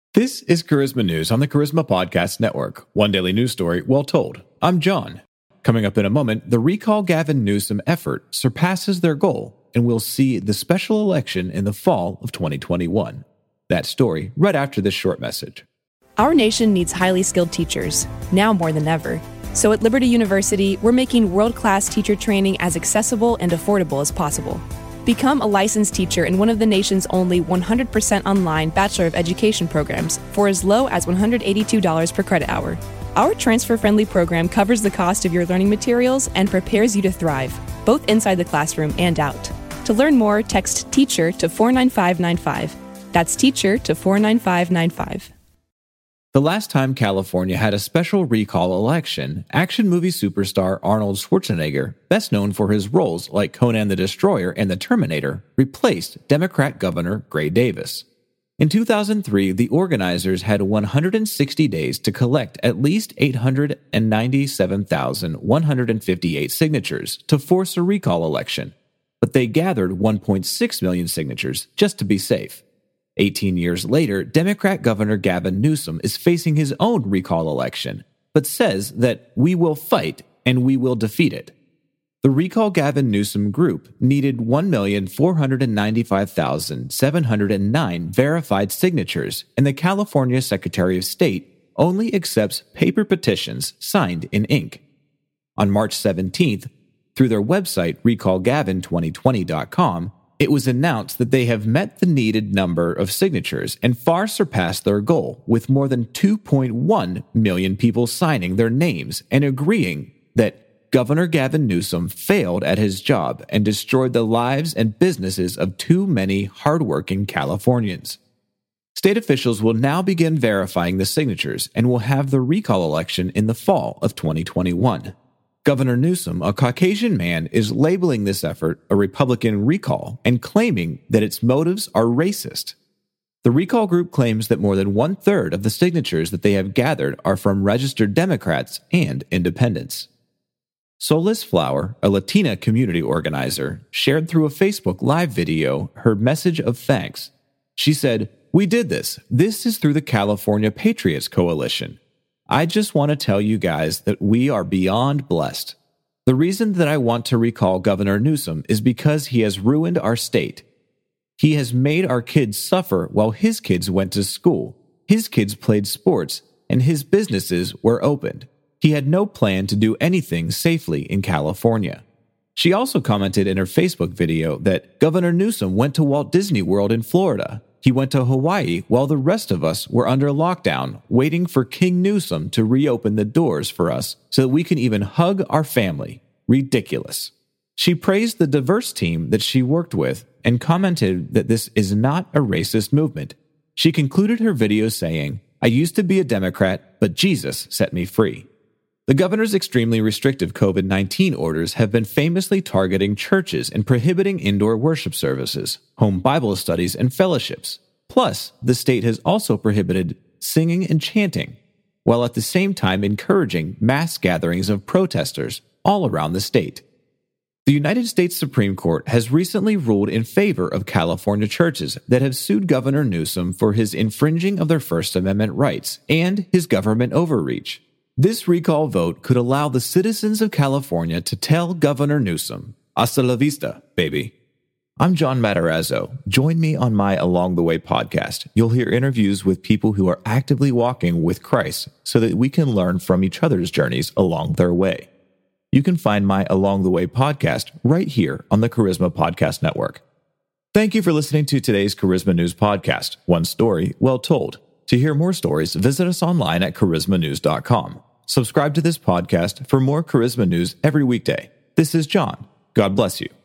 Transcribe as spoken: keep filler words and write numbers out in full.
This is Charisma News on the Charisma Podcast Network. One daily news story, well told. I'm John. Coming up in a moment, the Recall Gavin Newsom effort surpasses their goal, and we'll see the special election in the fall of twenty twenty-one. That story right after this short message. Our nation needs highly skilled teachers, now more than ever. So at Liberty University, we're making world-class teacher training as accessible and affordable as possible. Become a licensed teacher in one of the nation's only one hundred percent online Bachelor of Education programs for as low as one hundred eighty-two dollars per credit hour. Our transfer-friendly program covers the cost of your learning materials and prepares you to thrive, both inside the classroom and out. To learn more, text TEACHER to four nine five nine five. That's TEACHER to four nine five nine five. The last time California had a special recall election, action movie superstar Arnold Schwarzenegger, best known for his roles like Conan the Destroyer and the Terminator, replaced Democrat Governor Gray Davis. In two thousand three, the organizers had one hundred sixty days to collect at least eight hundred ninety-seven thousand one hundred fifty-eight signatures to force a recall election, but they gathered one point six million signatures just to be safe. eighteen years later, Democrat Governor Gavin Newsom is facing his own recall election, but says that we will fight and we will defeat it. The Recall Gavin Newsom group needed one million four hundred ninety-five thousand seven hundred nine verified signatures, and the California Secretary of State only accepts paper petitions signed in ink. On March seventeenth, through their website recall gavin twenty twenty dot com, it was announced that they have met the needed number of signatures and far surpassed their goal, with more than two point one million people signing their names and agreeing that Governor Gavin Newsom failed at his job and destroyed the lives and businesses of too many hardworking Californians. State officials will now begin verifying the signatures and will have the recall election in the fall of twenty twenty-one. Governor Newsom, a Caucasian man, is labeling this effort a Republican recall and claiming that its motives are racist. The recall group claims that more than one-third of the signatures that they have gathered are from registered Democrats and independents. Solace Flower, a Latina community organizer, shared through a Facebook Live video her message of thanks. She said, "We did this. This is through the California Patriots Coalition. I just want to tell you guys that we are beyond blessed. The reason that I want to recall Governor Newsom is because he has ruined our state. He has made our kids suffer while his kids went to school, his kids played sports, and his businesses were opened. He had no plan to do anything safely in California." She also commented in her Facebook video that Governor Newsom went to Walt Disney World in Florida. He went to Hawaii while the rest of us were under lockdown, waiting for King Newsom to reopen the doors for us so that we can even hug our family. Ridiculous. She praised the diverse team that she worked with and commented that this is not a racist movement. She concluded her video saying, "I used to be a Democrat, but Jesus set me free." The governor's extremely restrictive covid nineteen orders have been famously targeting churches and prohibiting indoor worship services, home Bible studies, and fellowships. Plus, the state has also prohibited singing and chanting, while at the same time encouraging mass gatherings of protesters all around the state. The United States Supreme Court has recently ruled in favor of California churches that have sued Governor Newsom for his infringing of their First Amendment rights and his government overreach. This recall vote could allow the citizens of California to tell Governor Newsom, "Hasta la vista, baby." I'm John Matarazzo. Join me on my Along the Way podcast. You'll hear interviews with people who are actively walking with Christ so that we can learn from each other's journeys along their way. You can find my Along the Way podcast right here on the Charisma Podcast Network. Thank you for listening to today's Charisma News podcast. One story, well told. To hear more stories, visit us online at charisma news dot com. Subscribe to this podcast for more Charisma News every weekday. This is John. God bless you.